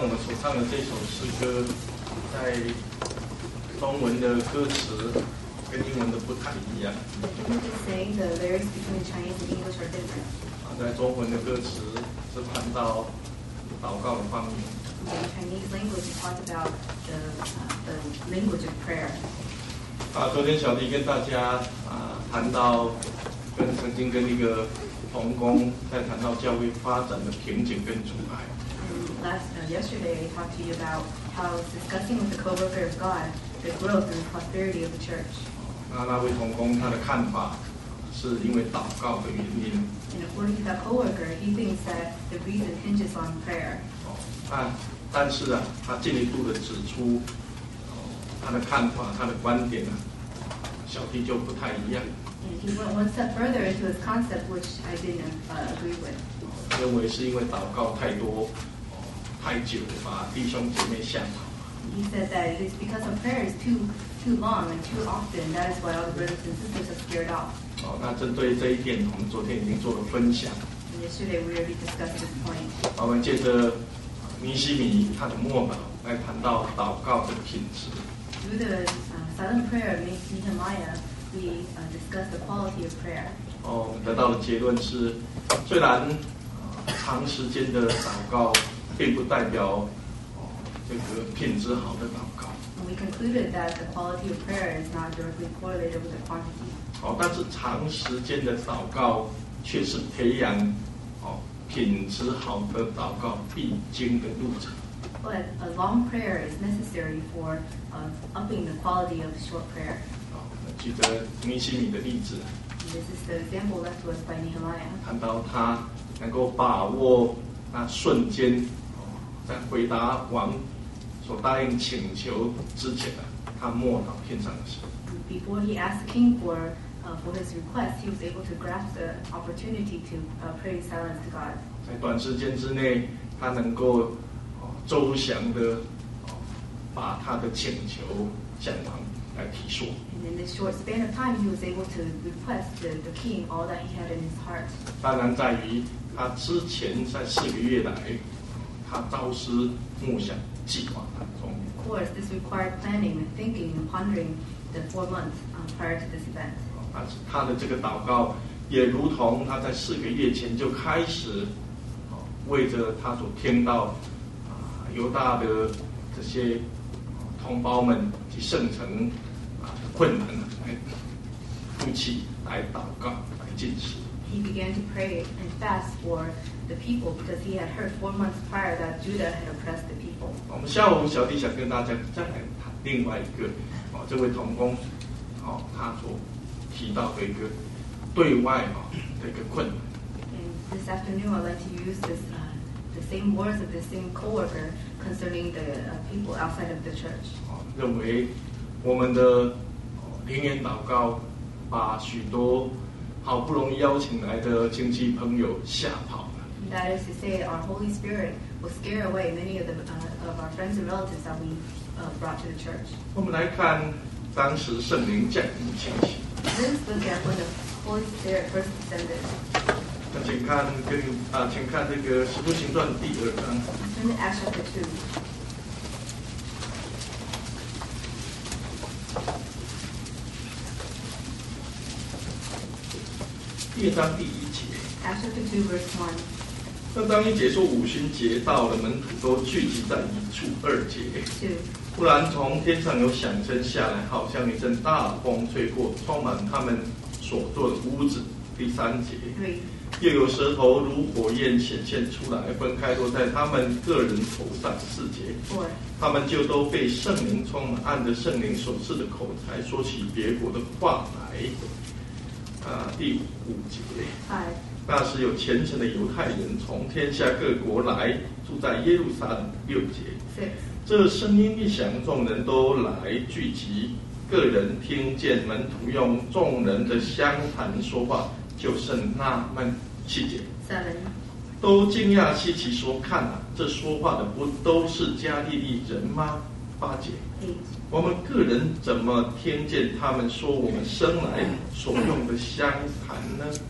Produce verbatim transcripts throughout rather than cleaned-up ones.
我们所唱的这首诗歌，在中文的歌词跟英文的不太一样。 Saying the lyrics between Chinese and English are different. 啊，在中文的歌词是谈到祷告的方面。 In Chinese language, it talks about the uh, the language of prayer. 啊，昨天小弟跟大家啊谈到，跟曾经跟一个同工在谈到教会发展的瓶颈跟阻碍。 And last uh, yesterday, I talked to you about how I was discussing with the coworker of God the growth and the prosperity of the church. 那那位同工他的看法是因为祷告的原因。 And according to that coworker, he thinks that the reason hinges on prayer. 哦，但但是啊，他进一步的指出，哦，他的看法、他的观点啊，小弟就不太一样。 And he went one step further into his concept, which I didn't uh, agree with. 认为是因为祷告太多、哦、太久，把弟兄姐妹吓跑。 He said that it is because of prayer is too too long and too often. That is why all the brothers and sisters are scared off. 哦，那针对这一点，我们昨天已经做了分享。 And yesterday we already discussed this point. 我们借着尼希米他的默祷来谈到祷告的品质。 Through the uh, silent prayer of Nehemiah, we uh, discussed the quality of prayer. 哦，我们得到的结论是，虽然、呃、长时间的祷告并不代表哦这个品质好的祷告。 And we concluded that the quality of prayer is not directly correlated with the quantity. 哦，但是长时间的祷告却是培养哦品质好的祷告必经的路程。 But a long prayer is necessary for uh, upping the quality of short prayer. 哦，记得尼希米的例子， And this is the example left to us by Nehemiah. 谈到他能够把握那瞬间，哦，在回答王所答应请求之前啊，他默祷天上的事。 Before he asked the king for uh, for his request, he was able to grasp the opportunity to uh, pray in silence to God. 在短时间之内，他能够哦周详的哦把他的请求向王来提说。 And in this short span of time, he was able to request the, the king all that he had in his heart. 当然，在于他之前在四个月来，他朝思暮想、计划当中。 Of course, this required planning and thinking and pondering the four months uh, prior to this event. 但是他的这个祷告，也如同他在四个月前就开始，哦，为着他所听到啊犹大的这些同胞们及圣城啊的困难来夫妻来祷告来进食。 He began to pray and fast for the people because he had heard four months prior that Judah had oppressed the people. 我们下午小弟想跟大家再来谈另外一个哦，这位同工哦他所提到的一个对外哦的一个困难。 And this afternoon, I'd like to use this, uh, the same words of the same coworker concerning the uh, people outside of the church. 哦，认为我们的哦灵言祷告把许多好不容易邀请来的亲戚朋友吓跑了。 And that is to say, our Holy Spirit will scare away many of the uh, of our friends and relatives that we uh, brought to the church. 我们来看当时圣灵降临的情形。 Let's look at when the Holy Spirit first descended. 那请看跟啊，请看这个《使徒行传》第二章。 Turn to Acts chapter two. 第二章第一节。 Acts chapter two, verse one. 那当一节说五旬节到了，门徒都聚集在一处。二节。 Two. 忽然从天上有响声下来，好像一阵大风吹过，充满他们所坐的屋子。第三节。 Three. 又有舌头如火焰显现出来，分开落在他们个人头上。四节。 Four. 他们就都被圣灵充满，按着圣灵所赐的口才说起别国的话来。啊，第五节。 Five. 那时有虔诚的犹太人从天下各国来，住在耶路撒冷。六节。 Six. 这声音一响，众人都来聚集，个人听见门徒用众人的相谈说话，就甚纳闷。七节。 Seven. 都惊讶稀奇说：“看啊，这说话的不都是加利利人吗？”八节。 Eight. 我们个人怎么听见他们说我们生来所用的相谈呢？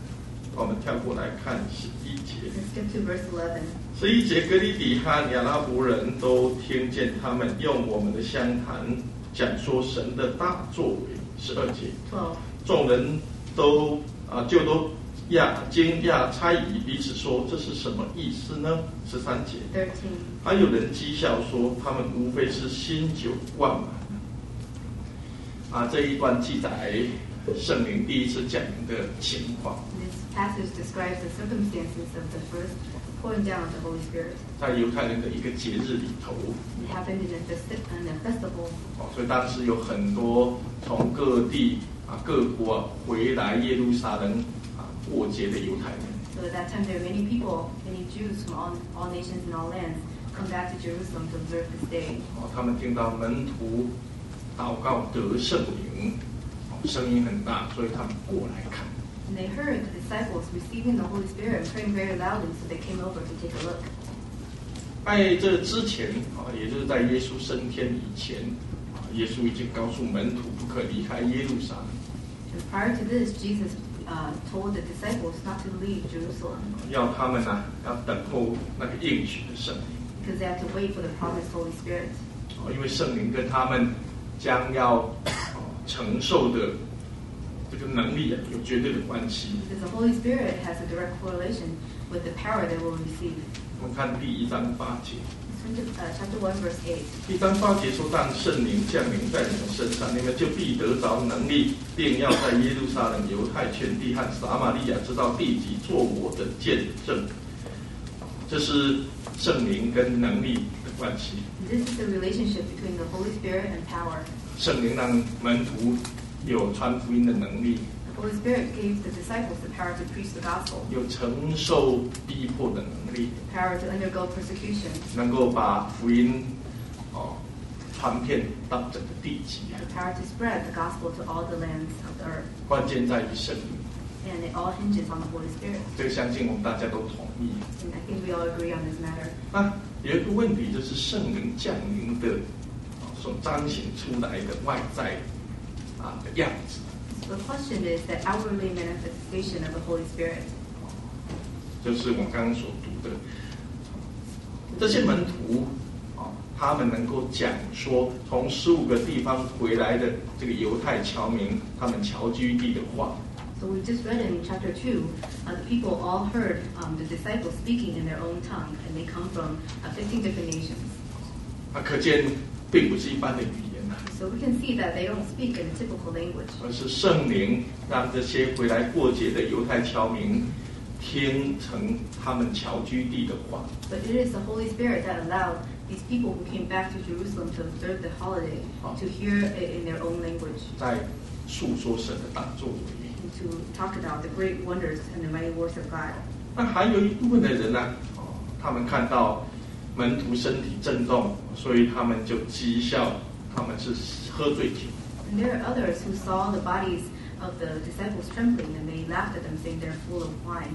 我们跳过来看十一节。 Let's skip to verse eleven. 十一节，哥利底和亚拉伯人都听见他们用我们的乡谈讲说神的大作为。十二节， twelve. 众人都啊就都讶惊讶猜疑，彼此说这是什么意思呢？十三节， thirteen. 还有人讥笑说他们无非是新酒灌满。啊，这一段记载圣灵第一次讲的情况。 This passage describes the circumstances of the first pouring down of the Holy Spirit. 在犹太人的一个节日里头， It happened in a, festi- in a festival. 哦，所以当时有很多从各地啊各国、啊、回来耶路撒冷啊过节的犹太人。 So at that time there were many people, many Jews from all, all nations and all lands come back to Jerusalem to observe this day. 哦，他们听到门徒祷告得圣灵，哦，声音很大，所以他们过来看。 And they heard the disciples receiving the Holy Spirit and praying very loudly, so they came over to take a look. 在这之前啊，也就是在耶稣升天以前啊，耶稣已经告诉门徒不可离开耶路撒冷。 And prior to this, Jesus uh, told the disciples not to leave Jerusalem 要他们呢、啊，要等候那个应许的圣灵。 because they had to wait for the promised Holy Spirit. 哦，因为圣灵跟他们将要哦承受的这个能力啊，有绝对的关系。 Because the Holy Spirit has a direct correlation with the power they will receive. 我们看第一章八节， Turn to uh, chapter one, verse eight. 第一章八节说：“当圣灵降临在你们身上，你们就必得着能力，并要在耶路撒冷、犹太全地和撒玛利亚直到地极做我的见证。”这是圣灵跟能力的关系。 And this is the relationship between the Holy Spirit and power. 圣灵让门徒有传福音的能力， The Holy Spirit gave the disciples the power to preach the gospel, 有承受逼迫的能力， the power to undergo persecution, 能够把福音哦传遍到整个地极。 the power to spread the gospel to all the lands of the earth. 关键在于圣灵， And it all hinges on the Holy Spirit. 这个相信我们大家都同意。 And I think we all agree on this matter. 那有一个问题就是圣灵降临的哦所彰显出来的外在啊的样子。 So the question is the outwardly manifestation of the Holy Spirit. 就是我刚刚所读的，这些门徒啊，他们能够讲说从十五个地方回来的这个犹太侨民，他们侨居地的话。 So we just read in chapter two, uh, the people all heard um, the disciples speaking in their own tongue, and they come from uh, fifteen different nations. 啊，可见并不是一般的语言呐、 So we can see that they don't speak in a typical language. 而是圣灵让这些回来过节的犹太侨民听成他们侨居地的话。 But it is the Holy Spirit that allowed these people who came back to Jerusalem to observe the holiday to hear it in their own language, 在诉说神的大作为。 and to talk about the great wonders and the mighty works of God. 那还有一部分的人呢，哦，他们看到门徒身体震动，所以他们就讥笑他们是喝醉酒。 And there are others who saw the bodies of the disciples trembling, and they laughed at them, saying they're full of wine.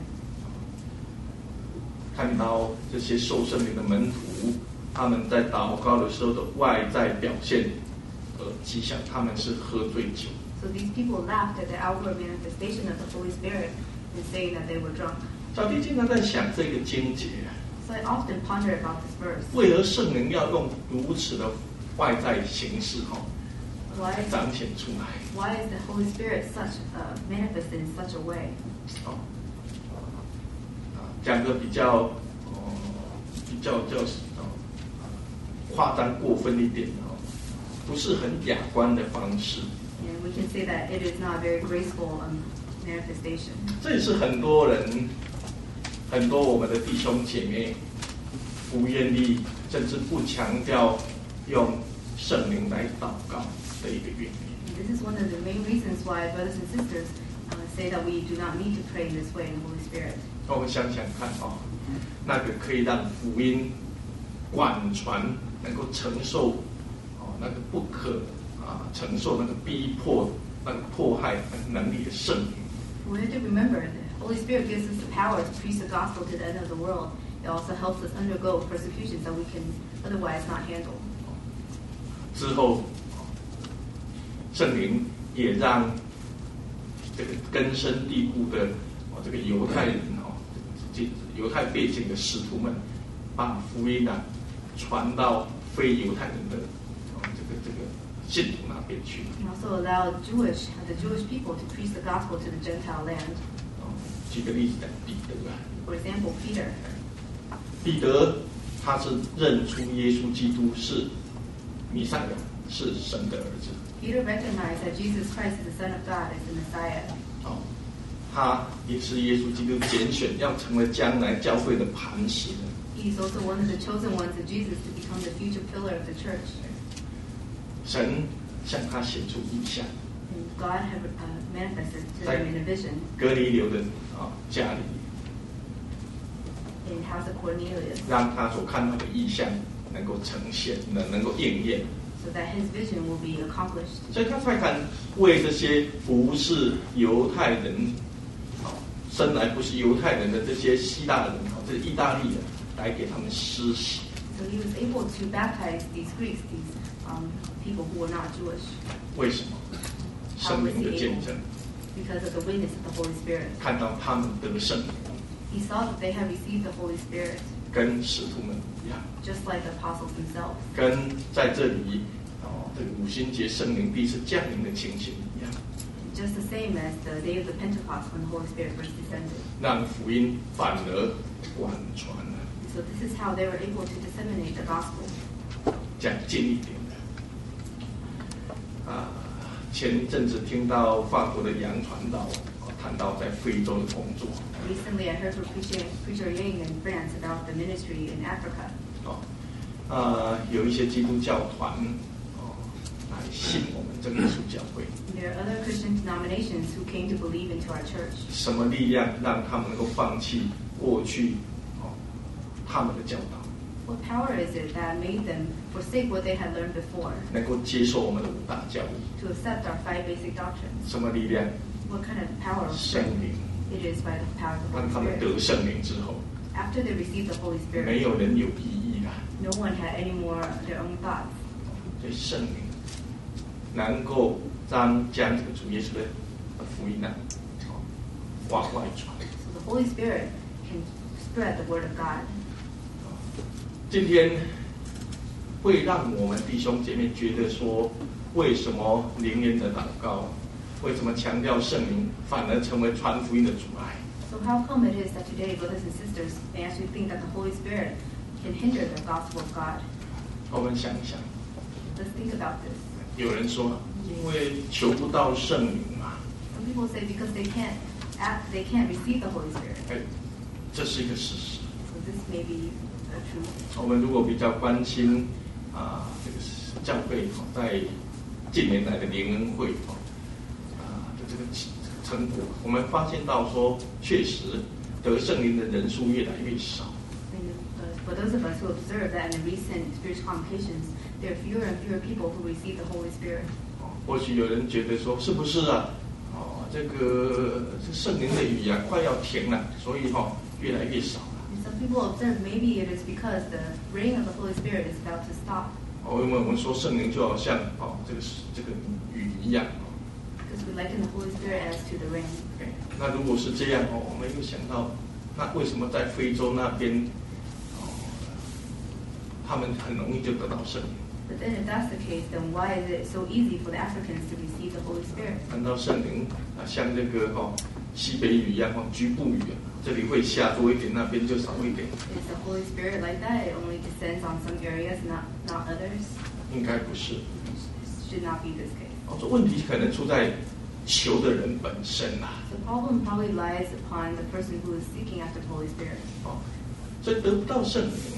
看到这些受圣灵的门徒，他们在祷告的时候的外在表现，呃，讥笑他们是喝醉酒。 So these people laughed at the outward manifestation of the Holy Spirit and saying that they were drunk. 小弟经常在想这个经节， So I often ponder about this verse. 为何圣灵要用如此的外在形式哈、哦， Why 彰显出来？ Why is the Holy Spirit such uh, manifested in such a way? 哦，啊，讲个比较哦，比较叫哦，夸张过分一点哦，不是很雅观的方式。 And we can say that it is not a very graceful um, manifestation. 这也是很多人，很多我们的弟兄姐妹不愿意，甚至不强调用圣灵来祷告的一个原因。 And this is one of the main reasons why brothers and sisters uh, say that we do not need to pray in this way in the Holy Spirit. 我们想想看哦，那个可以让福音广传，能够承受哦那个不可啊承受那个逼迫、那个迫害那个能力的圣灵。 We have to remember that the Holy Spirit gives us the power to preach the gospel to the end of the world. It also helps us undergo persecutions that we can otherwise not handle. 之后，圣灵也让这个根深蒂固的哦这个犹太人哦，这犹太背景的使徒们，把福音啊传到非犹太人的哦这个这个信徒那边去。 And also allow Jewish the Jewish people to preach the gospel to the Gentile land. 哦，举个例子讲彼得啊， For example, Peter. 彼得他是认出耶稣基督是弥赛亚，是神的儿子。 Peter recognized that Jesus Christ is the Son of God, is the Messiah. 哦，他也是耶稣基督拣选要成为将来教会的磐石的。 He is also one of the chosen ones of Jesus to become the future pillar of the church. 神向他显出异象， And God had uh, manifested to him in a vision 哥尼流的啊家里， in the house of Cornelius, 让他所看到的异象能够呈现，能能够应验。 so that his vision will be accomplished. 所以他才敢为这些不是犹太人，啊，生来不是犹太人的这些希腊人，啊，这意大利人，来给他们施洗。 So he was able to baptize these Greeks, these um, people who were not Jewish, 为什么？圣灵的见证， because of the witness of the Holy Spirit. 看到他们得圣灵， He saw that they had received the Holy Spirit, 跟使徒们一样， just like the apostles themselves. 跟在这里哦，这个五旬节圣灵第一次降临的情形一样， Just the same as the day of the Pentecost when the Holy Spirit first descended. 让福音反而广传了。 So this is how they were able to disseminate the gospel. 讲近一点的啊，前一阵子听到法国的杨传道哦谈到在非洲的工作 Recently, I heard from preacher, preacher Yang in France about the ministry in Africa. 哦，啊有一些基督教团哦来信我们真耶稣教会， There are other Christian denominations who came to believe into our church. 什么力量让他们能够放弃过去哦他们的教导， What power is it that made them forsake what they had learned before 能够接受我们的五大教义？ to accept our five basic doctrines? 什么力量？ What kind of power? 圣灵， It is by the power of the 让他 Holy 们 Spirit. 得圣灵之后， After they received the Holy 没 Spirit, 有人有异议了。 no one had any more of their own thoughts. 所以圣灵能够将将这个主耶稣的福音呢，哦往外传。 So the Holy Spirit can spread the word of God. 今天会让我们弟兄姐妹觉得说，为什么灵言的祷告，为什么强调圣灵，反而成为传福音的阻碍？ So how come it is that today, brothers and sisters, may actually think that the Holy Spirit can hinder the gospel of God? 我们想一想， Let's think about this. 有人说，因为求不到圣灵嘛， Some people say because they can't act, they can't receive the Holy Spirit. 哎，这是一个事实。 So this may be a truth. 我们如果比较关心啊，这个教会哦在近年来的灵恩会哦啊的这个成果，我们发现到说，确实得圣灵的人数越来越少。 And uh, for those of us who observe that in the recent spiritual convocations, there are fewer and fewer people who receive the Holy Spirit. 哦，或许有人觉得说，是不是啊？哦，这个这圣灵的雨啊，快要停了，所以哈、哦、越来越少了。 And some people observe maybe it is because the rain of the Holy Spirit is about to stop. 哦，因为我们说圣灵就好像哦这个这个雨一样哦。 Because we liken the Holy Spirit as to the rain. 哎，那如果是这样哦，我们又想到，那为什么在非洲那边哦，他们很容易就得到圣灵？ But then if that's the case, then why is it so easy for the Africans to receive the Holy Spirit? 难道圣灵啊像那个哦西北雨一样哦局部雨啊，这里会下多一点，那边就少一点？ Is the Holy Spirit like that? It only descends on some areas, not not others? 应该不是。 It should not be this case. 哦，这问题可能出在求的人本身啦。 The problem probably lies upon the person who is seeking after the Holy Spirit. 哦，所以得不到圣灵，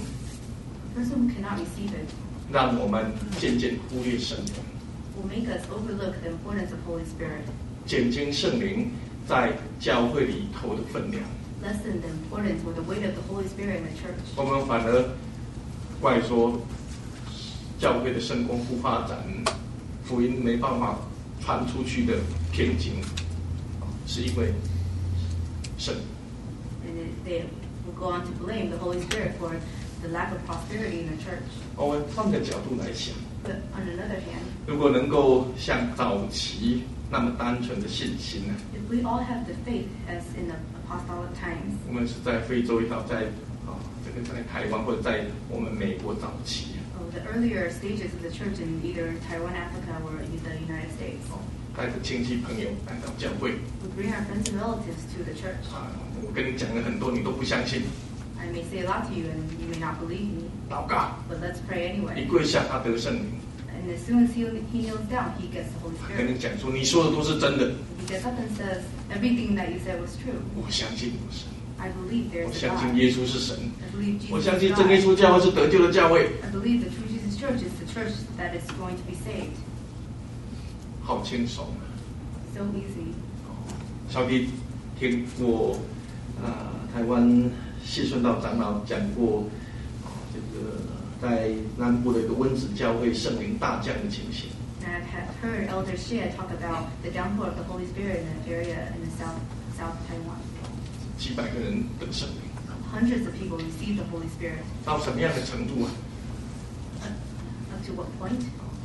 The person who cannot receive it 让我们渐渐忽略圣灵， will make us overlook the importance of Holy Spirit, 减轻圣灵在教会里头的分量。 lessen the importance or the weight of the Holy Spirit in the church. 我们反而怪说教会的圣功不发展，福音没办法传出去的瓶颈，是因为圣灵。 And it, they will go on to blame the Holy Spirit for the lack of prosperity in the church. 我们换个角度来想， But on another hand, 如果能够像早期那么单纯的信心呢， if we all have the faith as in the apostolic times. 我们是在非洲，也好在啊这个在台湾或者在我们美国早期。 Oh, the earlier stages of the church in either Taiwan, Africa, or in the United States. 哦，带着亲戚朋友来到教会。 We bring our friends and relatives to the church. 啊，我跟你讲了很多，你都不相信。 I may say a lot to you and you may not believe me, 祷告， but let's pray 一 anyway. 跪下，他得圣灵。 And as soon as he, he kneels down, he gets the Holy 他跟 Spirit. 你讲说，你说的都是真的。 He gets up and says, everything that you said was true. 我相信有神， I believe 我 there's a 相 God. 信耶稣是神， I believe 我 Jesus 相 is 信真耶 God. 稣教会是得救的教会。 I believe the true Jesus Church is the church that is going to be saved. 好轻松啊！ So easy. 小弟听过啊、台湾谢顺道长老讲过，啊、这个在南部的一个温子教会圣灵大降的情形。 And I have heard Elder Shea talk about the downpour of the Holy Spirit in an area in the south South Taiwan. 几百个人得圣灵， Hundreds of people received the Holy Spirit. 到什么样的程度啊？ Up to what point?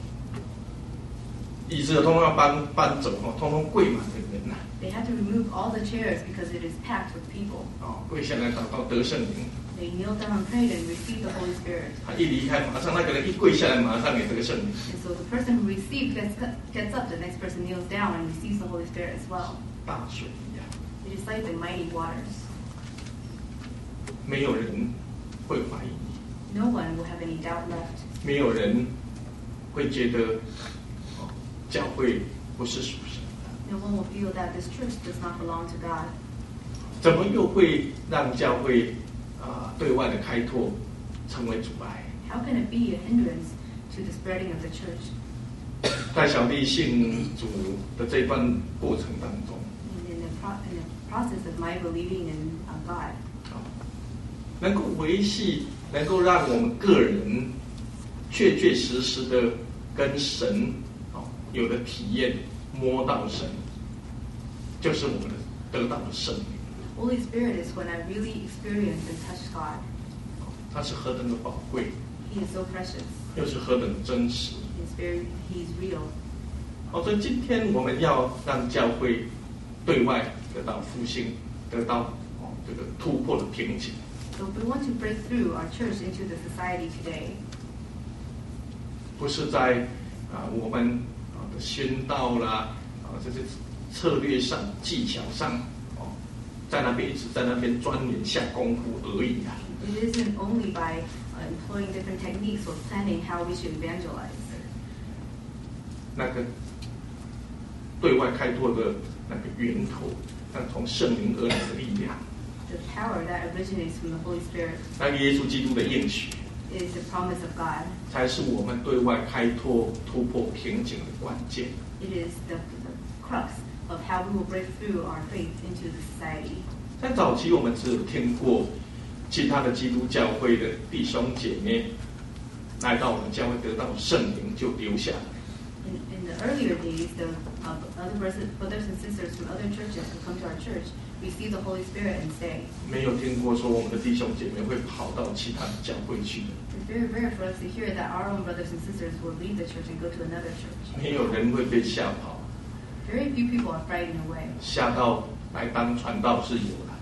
椅子通通要搬搬走哦，通通跪满的人呐、 They had to remove all the chairs because it is packed with people. 哦，跪下来祷告得圣灵。 They kneeled down and prayed and received the Holy Spirit. 他一离开，马上那个人一跪下来，马上也得圣灵。 And so the person who received gets, gets up, the next person kneels down and receives the Holy Spirit as well. 大水一样， It is like the mighty waters. 没有人会怀疑你， No one will have any doubt left. 没有人会觉得哦，教会不是属神的。 No one will feel that this church does not belong to God. 怎么又会让教会啊、对外的开拓成为阻碍？ How can it be a hindrance to the spreading of the church? 在小弟信主的这段过程当中， And in the, pro- in the process of my believing in uh, God, 啊、能够维系，能够让我们个人确确实实的跟神哦有了体验，摸到神，就是我们的得到的圣灵。 Holy Spirit is when I really experience and touch God. 它是何等的宝贵， He is so precious. 又是何等的真实。 He is very, He is real. 好，所以今天我们要让教会对外得到复兴，得到哦这个突破的瓶颈。 So if we want to break through our church into the society today, 不是在啊、我们啊的宣道啦啊这些策略上、技巧上哦，在那边一直在那边钻研下功夫而已啊。 it isn't only by uh, employing different techniques or planning how we should evangelize. 那个对外开拓的那个源头，那从圣灵而来的力量， The power that originates from the Holy Spirit 那个耶稣基督的应许， is the promise of God. 才是我们对外开拓突破瓶颈的关键。 It is the, the crux of how we will break through our faith into the society. 在早期，我们只有听过其他的基督教会的弟兄姐妹来到我们教会得到圣灵就留下来。 In, in the earlier days, the uh, other brothers brothers and sisters from other churches who come to our church receive the Holy Spirit and stay. 没有听过说我们的弟兄姐妹会跑到其他的教会去的， It's very rare for us to hear that our own brothers and sisters will leave the church and go to another church. 没有人会被吓跑， Very few people are frightened away. 吓到来当传道是有的，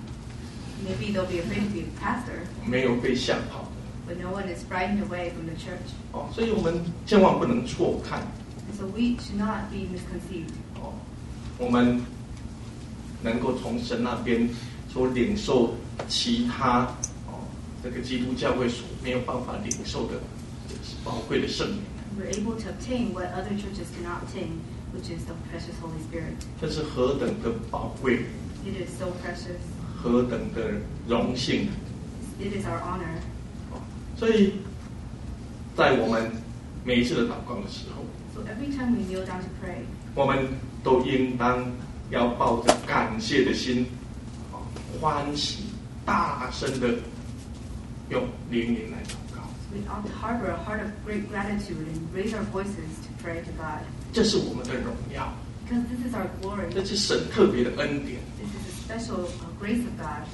Maybe they'll be afraid to be a pastor, 没有被吓跑的。 but no one is frightened away from the church. 哦，所以我们千万不能错看 And so we should not be misconceived. 哦，我们能够从神那边所领受其他哦这个基督教会所没有办法领受的这个宝贵的圣灵， We're able to obtain what other churches cannot obtain, which is the precious Holy Spirit. 这是何等的宝贵， It is so precious. 何等的荣幸。 It is our honor. 哦，所以在我们每一次的祷告的时候， So every time we kneel down to pray, 我们都应当要抱着感谢的心，哦，欢喜、大声的用灵言来祷告。 we ought to harbor a heart of great gratitude and raise our voices to pray to God. 这是我们的荣耀， Because this is our glory. 这是神特别的恩典， This is a special uh, grace of God.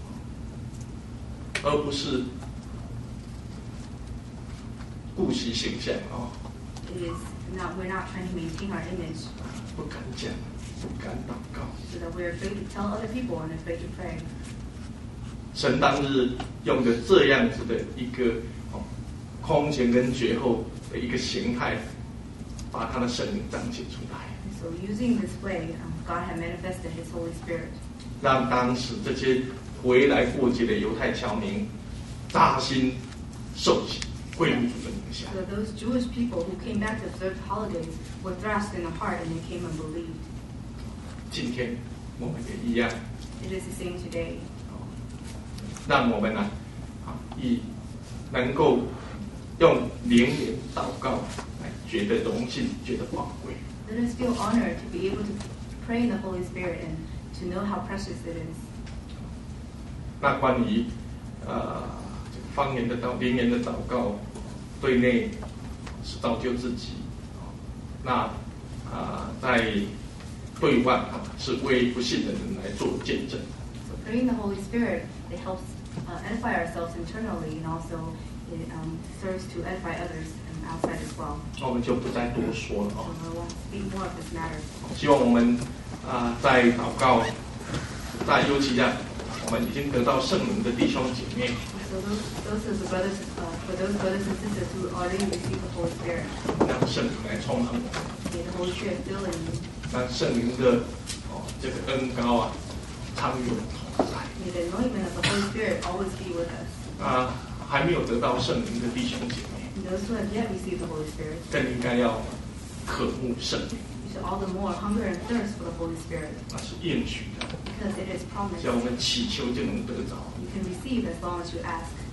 而不是顾惜形象哦， It is not, we're not trying to maintain our image. 不敢讲， 不敢祷告。 So that we're afraid to tell other people and afraid to pray. 神当日用的这样子的一个哦空前跟绝后的一个形态，把他的圣灵彰显出来。 So using this way, um, God had manifested His Holy Spirit. 让当时这些回来过节的犹太侨民扎心受洗，归入主的名下。 So those Jewish people who came back to observe the holidays were thrust in the heart and they came and believed. 今天我们也一样。 It is the same today. 让我们呢、啊，以能够用灵言祷告来觉得荣幸，觉得宝贵。 Let us feel honored to be able to pray in the Holy Spirit and to know how precious it is. 那关于呃这个方言的祷灵言的祷告，对内是造就自己，那啊、呃、在对外啊是为不信的人来做见证。 So praying the Holy Spirit, it helps uh, edify ourselves internally and also it um, serves to edify others um, outside as well. 我们就不再多说了 So 哦。 I won't speak more of this matter. 希望我们啊、呃在祷告，在尤其在我们已经得到圣灵的弟兄姐妹， So those, those are the brothers, uh, for those brothers and sisters who already received the Holy Spirit, 让圣灵来充满我们， may the Holy Spirit fill in you. 让圣灵的哦这个恩膏啊常与我们同在。 May the anointment of the Holy Spirit always be with us. 啊、还没有得到圣灵的弟兄姐妹， And those who have yet received the Holy Spirit, 更应该要渴慕圣灵， we should all the more hunger and thirst for the Holy Spirit, 那是应许的， because it is 只 promised. 要我们祈求就能得着。 You can receive as long as you ask.